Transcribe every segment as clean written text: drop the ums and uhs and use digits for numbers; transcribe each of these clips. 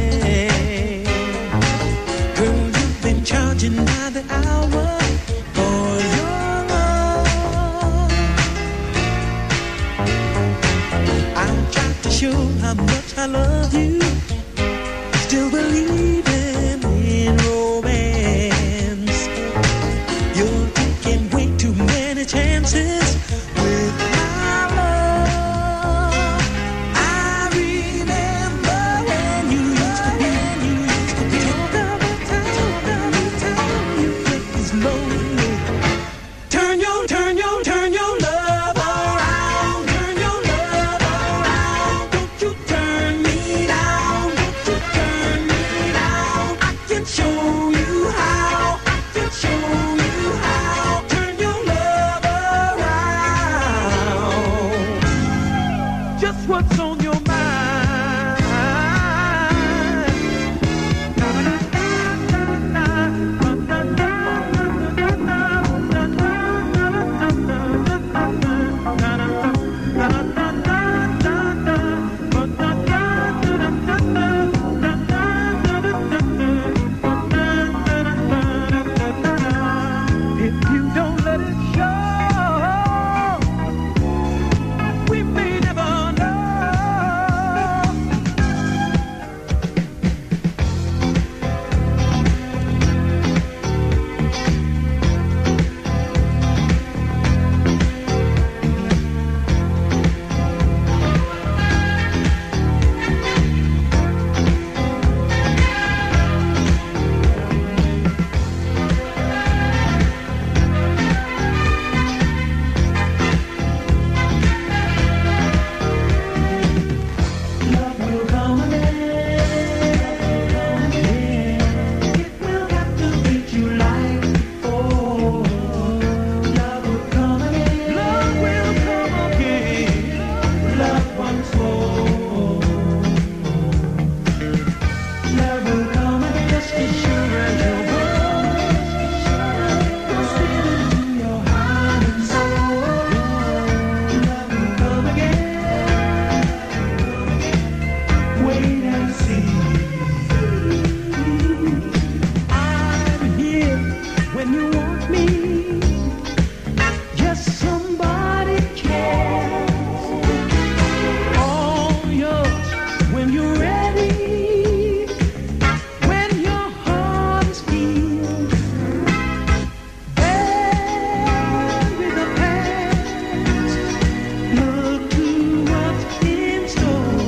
Girl, you've been charging by the hour for your love. I tried to show how much I love you, still believing in romance. You're taking way too many chances with my love. I remember when you used to be talk of a time you get this lonely. Turn your love around, turn your love around. Don't you turn me down, don't you turn me down. I can show you how, I can show you how. Turn your love around. Just what's on your mind. If you don't let it show, we may never know. Love will come again. It will have to treat you like before. Love will come again. Love will come again. Love once more. Love will come again. Just as sure as your voice goes into your heart and soul. Love will come again. Wait and see. I'm here when you want me. Just somebody cares. All yours when you're ready. When your heart is healed. Bury the past. Look to what's in store.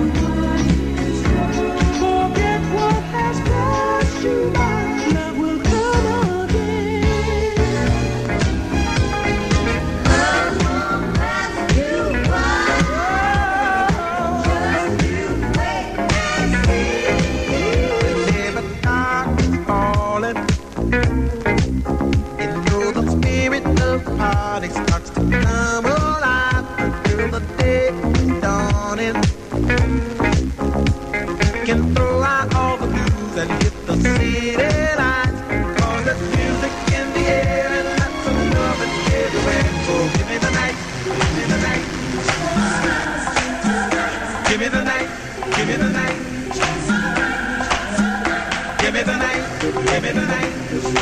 Forget what has passed you by. Love will come again. Love won't pass you by. Just you wait and see. Whenever dark is falling, you know the spirit of the party starts to come alive until the day is dawning. You can throw out all the blues and hit the city lights, 'cause there's music in the air and lots of loving everywhere. So give me the night, give me the night. Give me the night, give me the night. Give me the night, give me the night.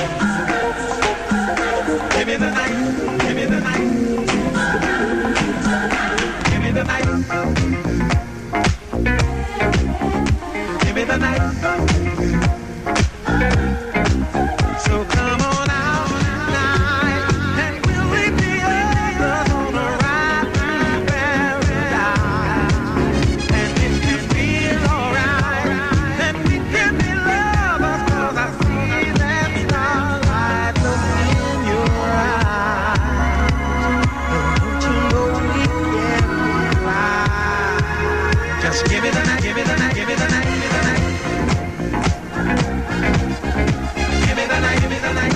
Give me the night, give me the night. Give me the night. Give me the night. So come on out tonight, and we'll leave the others on the right paradise. And if you feel alright, then we can be lovers, 'cause I see that starlight look in your eyes. Don't you know we can be right? Just give me the night, give me the night, give me the night, give me the night. Give me the night, give me the night.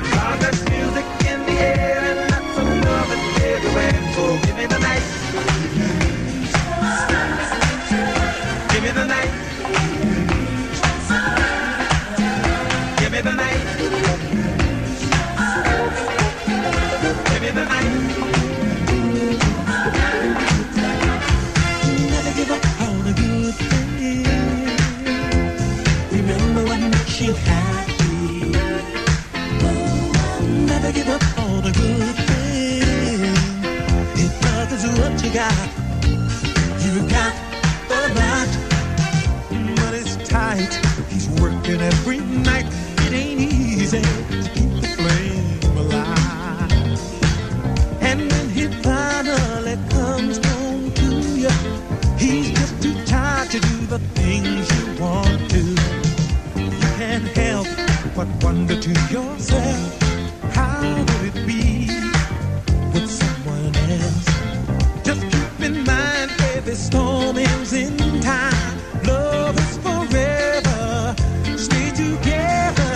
There's music in the air and lots of loving everywhere. So give me the night. You got a lot, but it's tight. He's working every night. It ain't easy to keep the flame alive. And when he finally comes home to you, he's just too tired to do the things you want to. You can't help but wonder to yourself, how would it be with someone else? Just keep in mind, every storm ends in time. Love is forever. Stay together.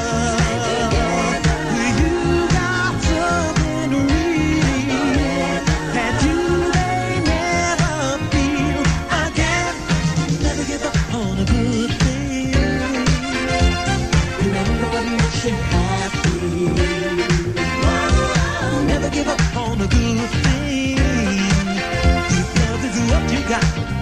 You got something real that you may never feel again. Never give up on a good thing. Remember what makes you happy. Never give up on a good thing. If love is what you got,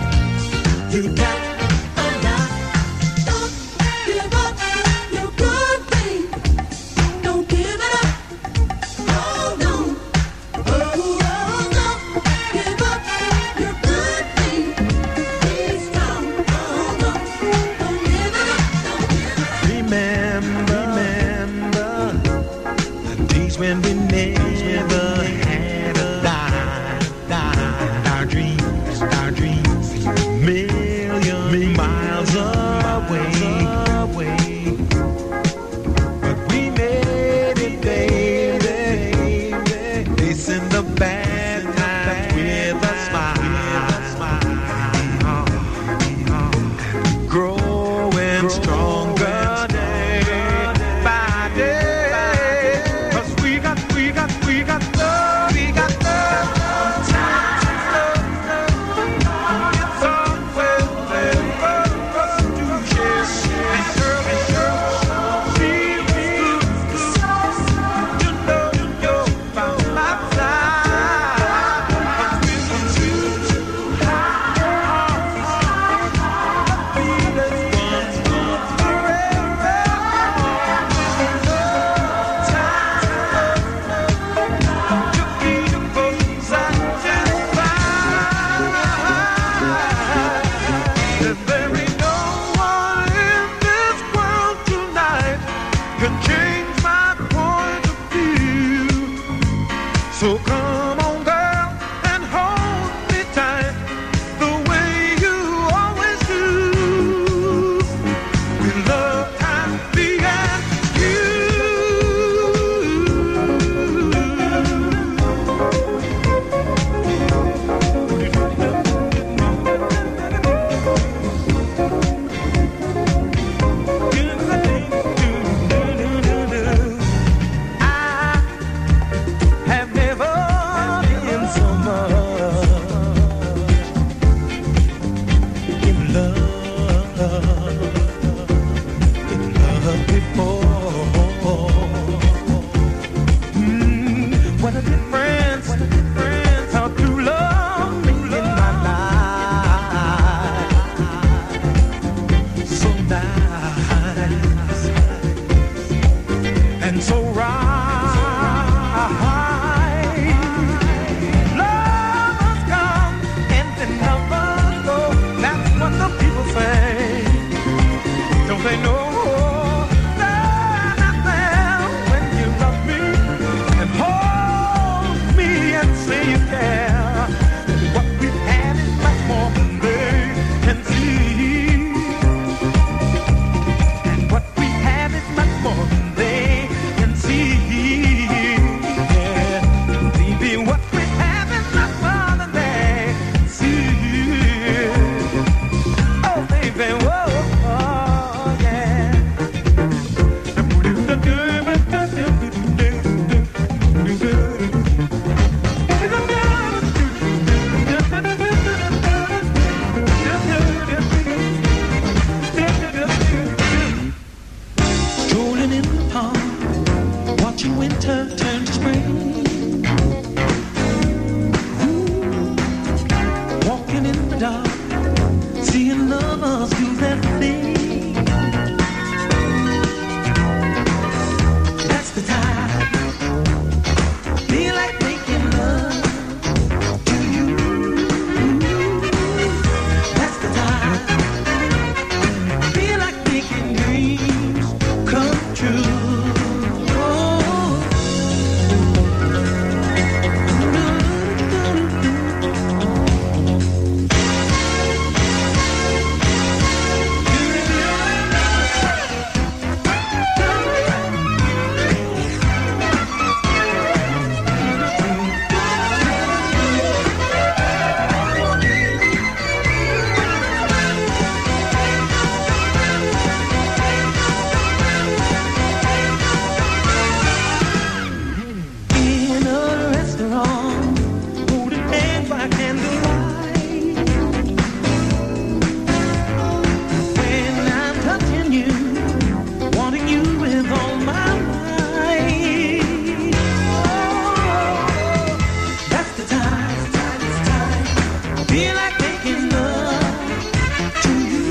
feel like making love to you.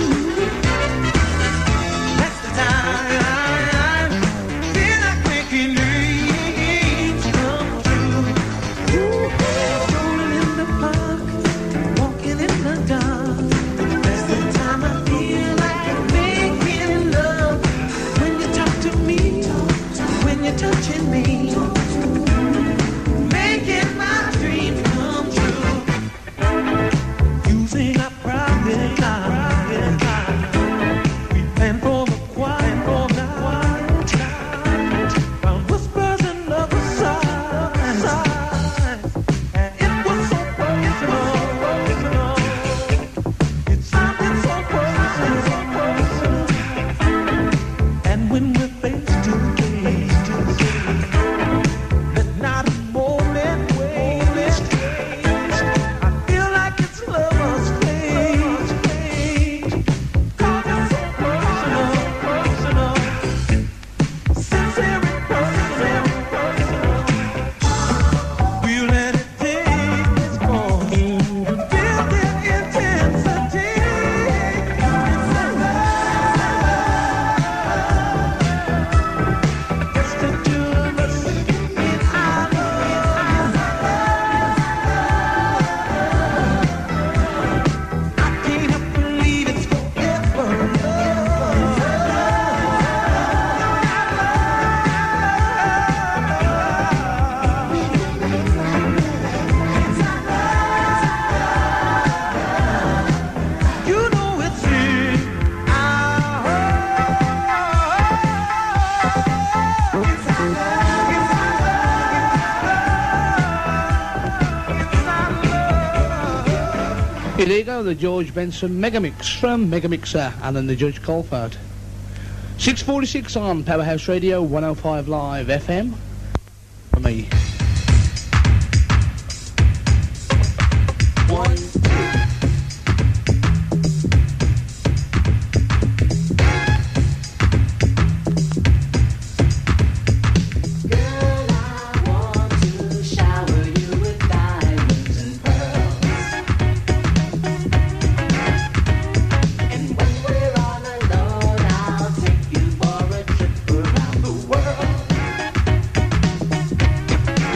That's the time. Feel like making dreams come true. Rolling in the park, walking in the dark. That's the time I feel like making love. When you talk to me, when you're touching me, making my dreams come true. Using our private time, we plan for the quiet night. Found whispers and lovers' sighs, and it was so personal. It sounded so personal. And when we're face to face, let not a moment waste. I feel like it's lover's place. 'Cause it's so personal, sincere and personal. We let it take its course, feel the intensity. It's a love, it's the two of us in our love. I can't help believe it's forever. You know it's in our it's our love, it's our love. Here you go, the George Benson Megamix from Megamixer, Alan the Judge Colford. 6:46 on Powerhouse Radio 105 Live FM. For me. Girl, I want to shower you with diamonds and pearls. And when we're all alone, I'll take you for a trip around the world.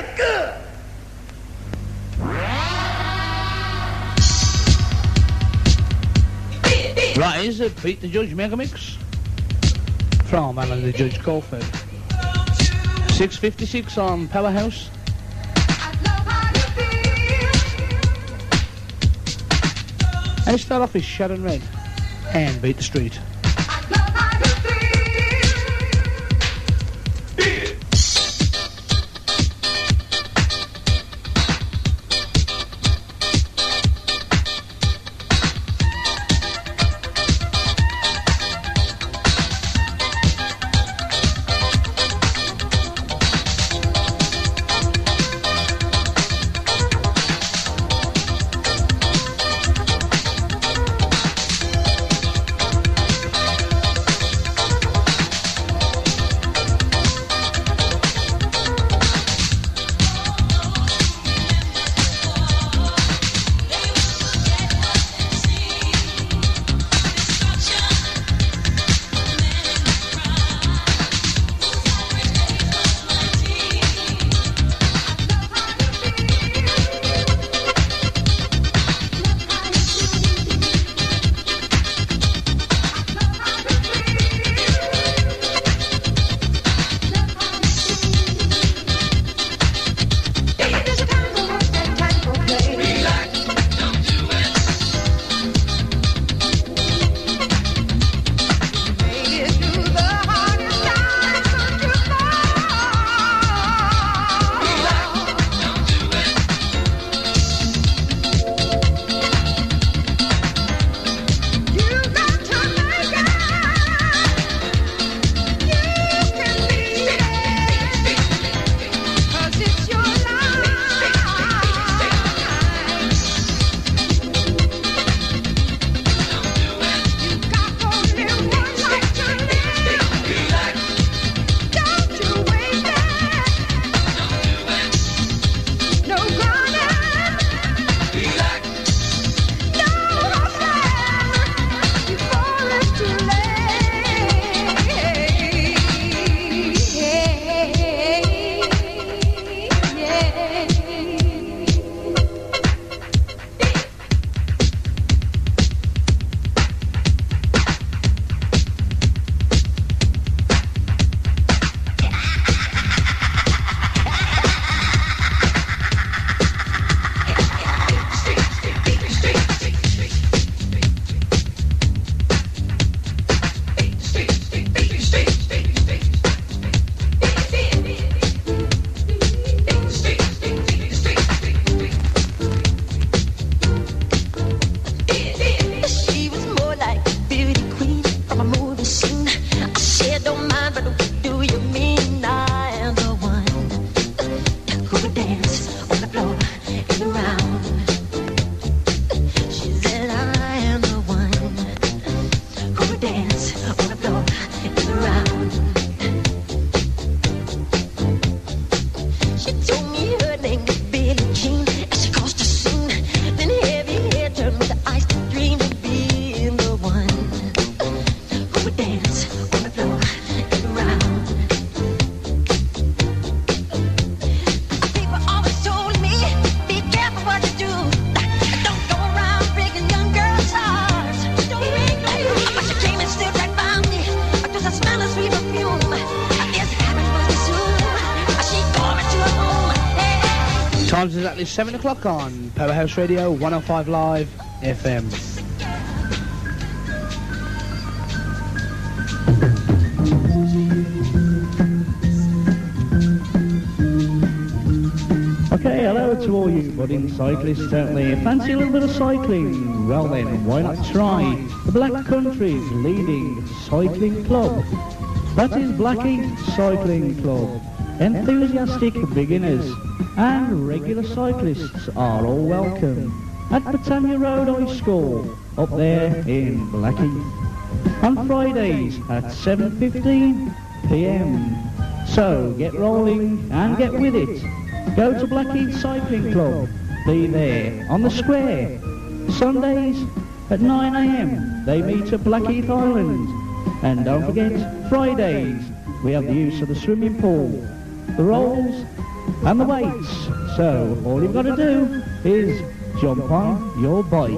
good. Right, here's a Beat the Judge mega mix from Alan the Judge Colford. 6:56 on Powerhouse. And start off with Sharon Red and Beat the Street. Time's exactly 7 o'clock on Powerhouse Radio 105 Live FM. Okay, hello to all you budding cyclists out there. Fancy a little bit of cycling? Well then, why not try the Black Country's leading cycling club? That is Blackie Cycling Club. Enthusiastic beginners and regular cyclists are all welcome at Britannia Road High School up there in Blackie on Fridays at 7:15 p.m. So get rolling and get with it. Go to Blackie Cycling Club. Be there on the square. Sundays at 9 a.m. they meet at Blackheath Island. And don't forget, Fridays we have the use of the swimming pool. The rolls and the weights. So all you've got to do is jump on your bike.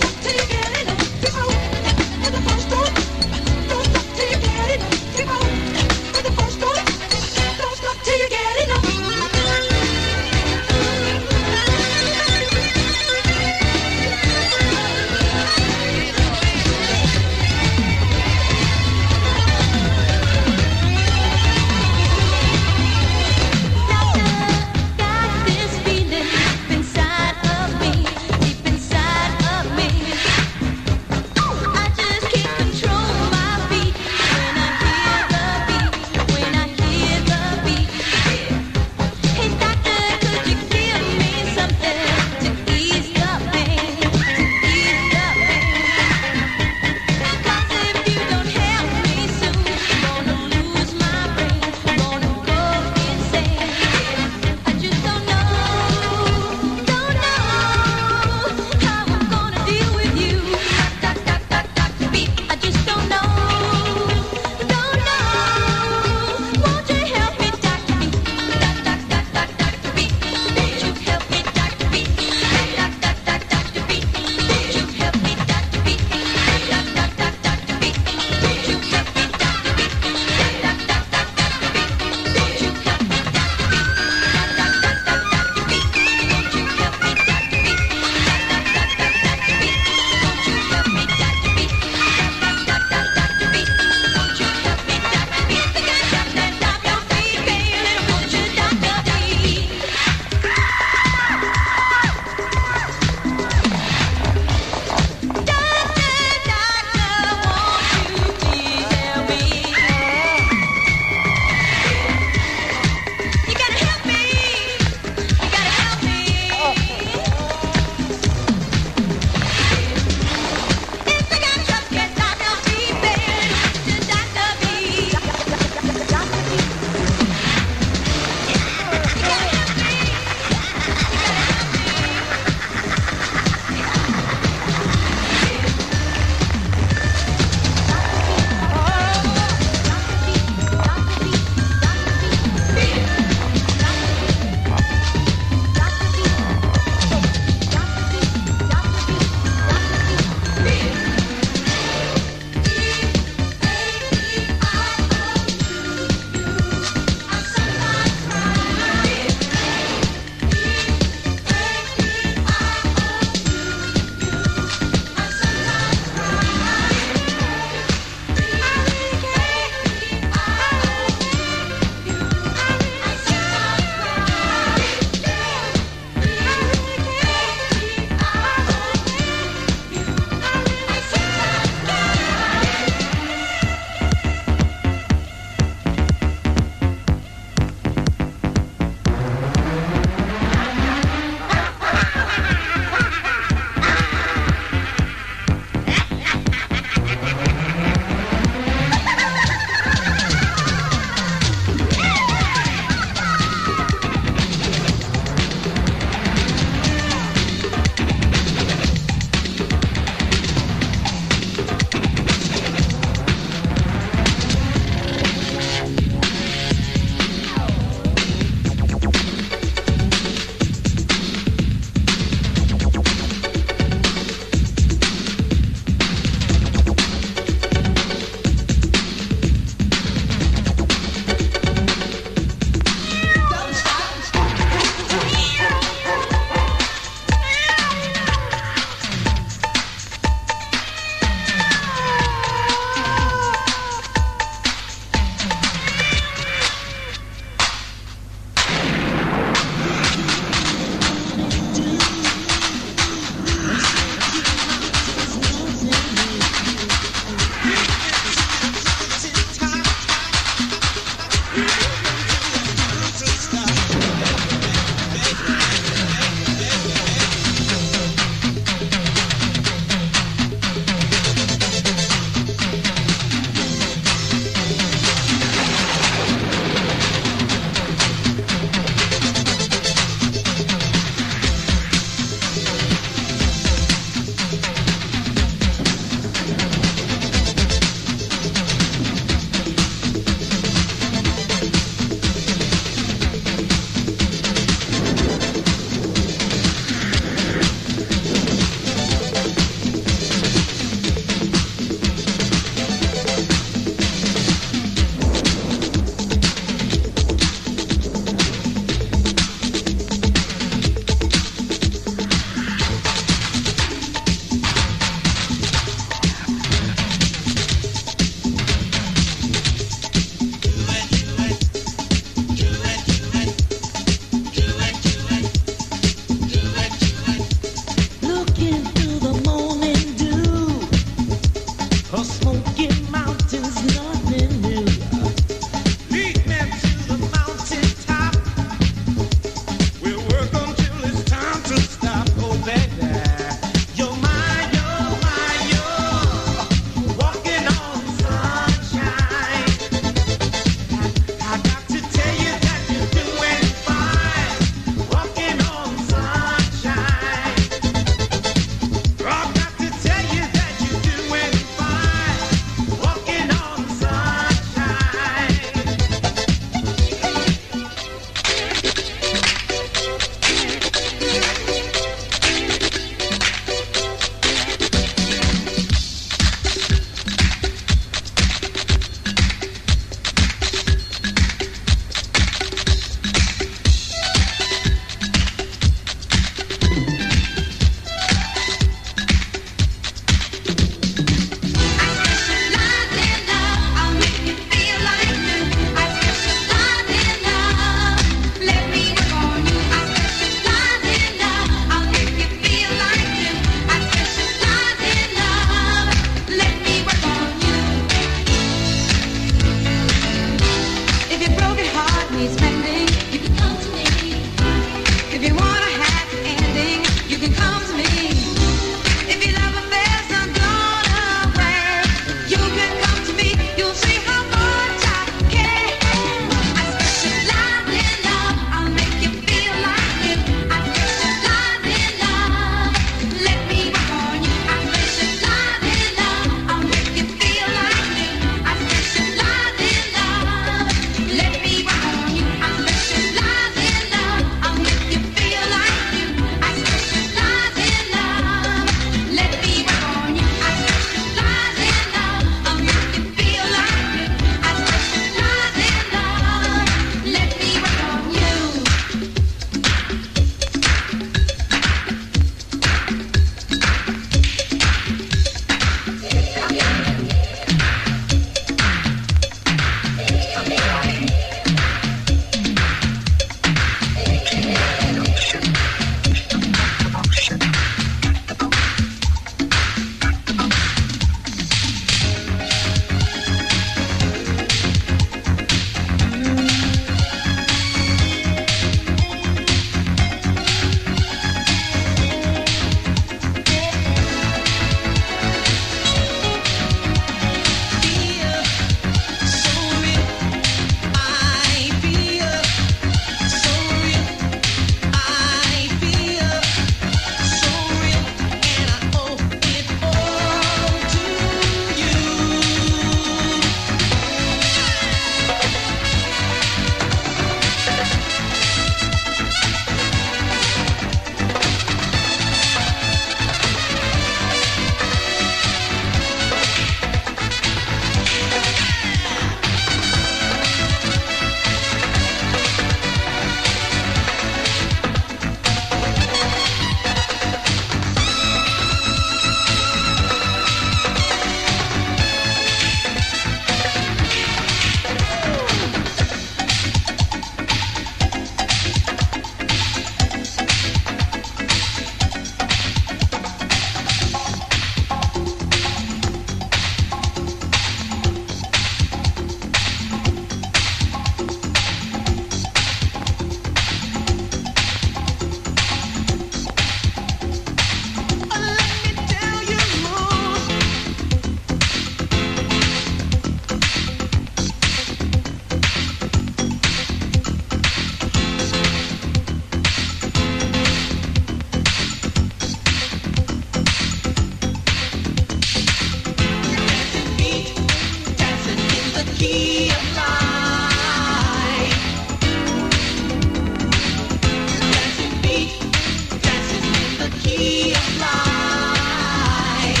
key of life.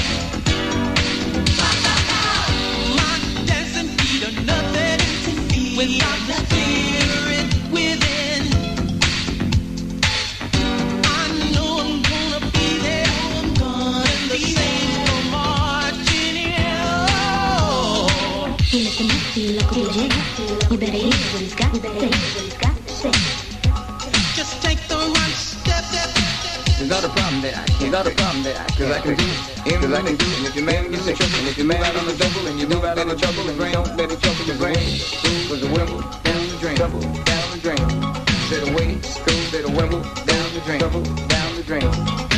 My dancing feet are nothing without the spirit within. I know I'm gonna be there. I'm gonna be there for marching in. You listen up to your local DJ. You better hear what he's got to say. Just take the right step. There's not a problem there. There's not a problem there. Cause I can do it. Cause I can do it. And if your man gets in trouble, and if your man out on the double, and you move out on the trouble, and you don't let it trouble your brain. School was a wimble down the drain. Trouble down the drain. Said away, school said a wimble down the drain. Trouble down the drain.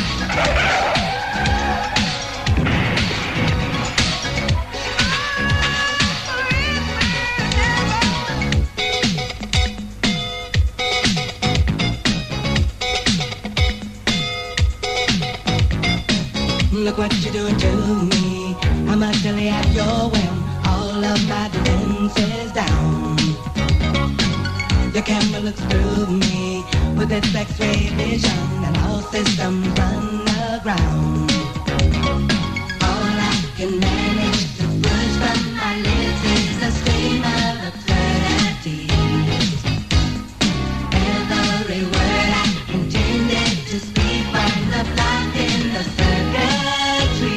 Look what you're doing to me. I'm utterly at your whim. All of my defenses down. Your camera looks through me with its X-ray vision, and all systems run aground. All I can manage to push from my lips is a stream of absurdities. Every word I intended to speak winds up locked in the circuitry.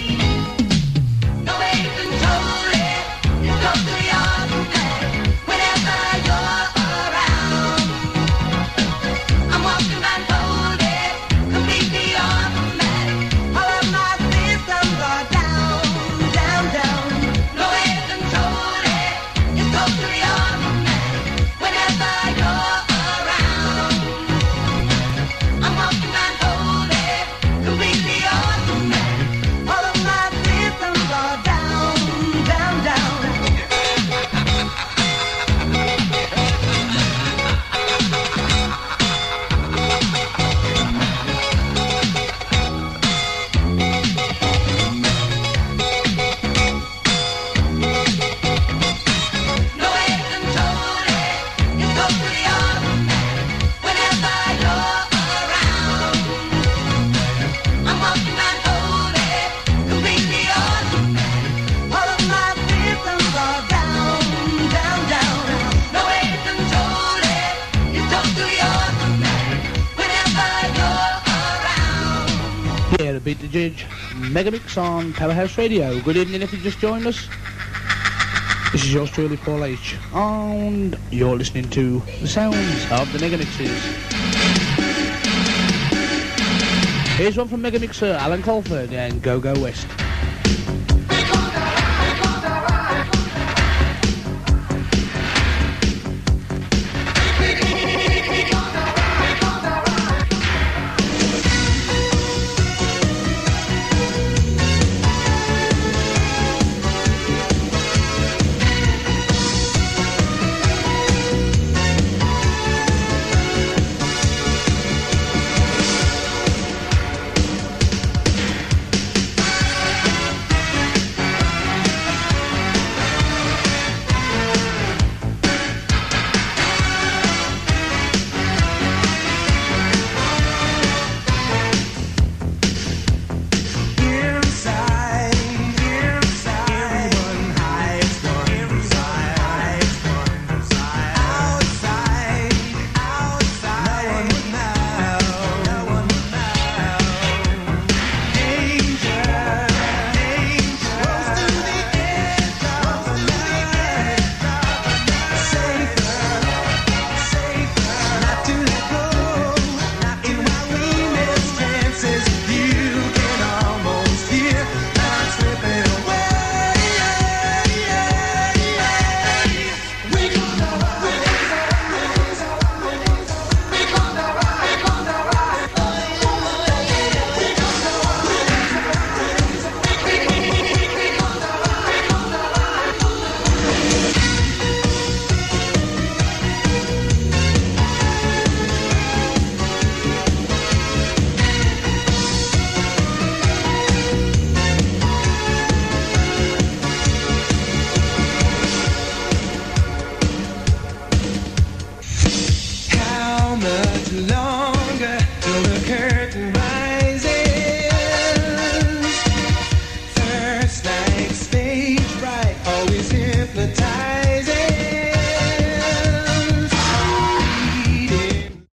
No way to control it. It's totally automatic. Whenever you're around, I'm walking blindfolded, completely automatic. All of my systems are down, down, down. No way to control it. It's totally automatic. Whenever you're around, I'm walking blindfolded, completely automatic. All of my systems are down, down, down. No way to control it. It's totally automatic. Whenever you're around, I'm walking blindfolded, completely automatic. All of my systems are down, down, down. No way to control it. It's totally automatic. Whenever you're around. Yeah, the Beat the Judge Megamix on Powerhouse Radio. Good evening if you just joined us. This is yours truly, Paul H. And you're listening to the sounds of the Megamixes. Here's one from Megamixer Alan Colford and Go Go West.